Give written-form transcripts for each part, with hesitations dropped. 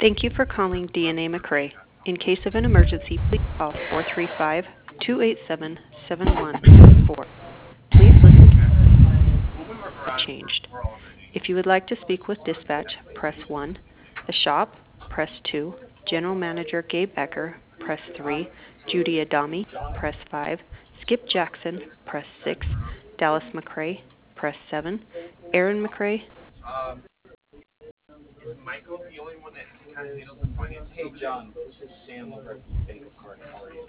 Thank you for calling DNA McRae. In case of an emergency, please call 435-287-7114. Please listen to changed. If you would like to speak with dispatch, press 1. The shop, press 2. General Manager Gabe Ecker, press 3. Judy Adami, press 5. Skip Jackson, press 6. Dallas McRae, press 7. Aaron McRae. Is Michael the only one that kind of handles the finance? Hey, John, this is Sam over at the Bank of Cardiff. How are you?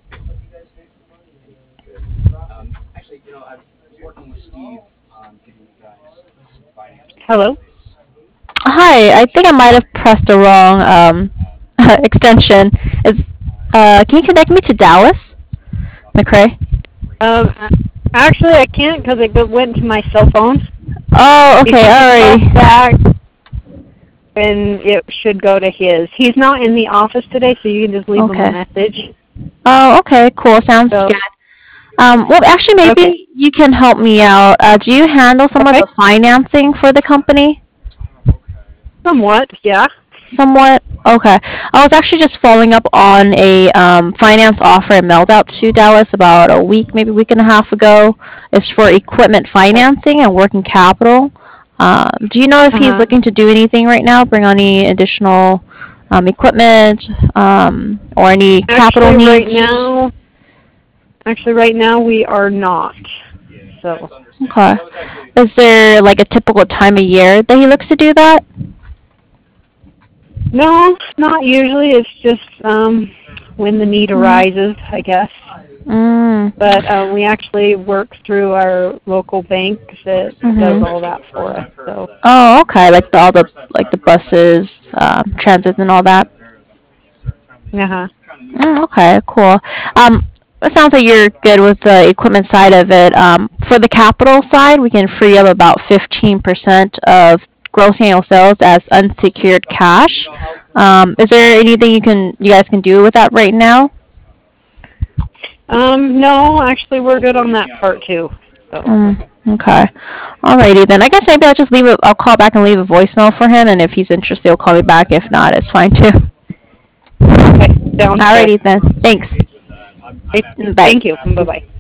Good. Actually, I was working with Steve on giving you guys some finance. Hello? Hi, I think I might have pressed the wrong extension. Can you connect me to Dallas McRae? Actually, I can't because it went to my cell phone. Oh, okay, alright. Back, and it should go to his. He's not in the office today, so you can just leave him a message. Oh, okay, cool. Sounds good. Well, actually, maybe you can help me out. Do you handle some of the financing for the company? Somewhat, yeah. Somewhat? Okay. I was actually just following up on a finance offer I mailed out to Dallas about a week, maybe a week and a half ago. It's for equipment financing and working capital. Do you know if he's looking to do anything right now, bring on any additional equipment or any capital needs? Right now we are not. So. Okay. Is there like a typical time of year that he looks to do that? No, not usually. It's just when the need arises, I guess. But we actually work through our local bank that does all that for us. So. Oh, okay. Like all the buses, transits, and all that. Okay, cool. It sounds like you're good with the equipment side of it. For the capital side, we can free up about 15% of gross annual sales as unsecured cash. Is there anything you guys can do with that right now? No, actually, we're good on that part too. So. Okay. Alrighty then. I guess maybe I'll just I'll call back and leave a voicemail for him, and if he's interested, he'll call me back. If not, it's fine too. Okay. Alrighty then. Thanks. Thank you. Bye bye.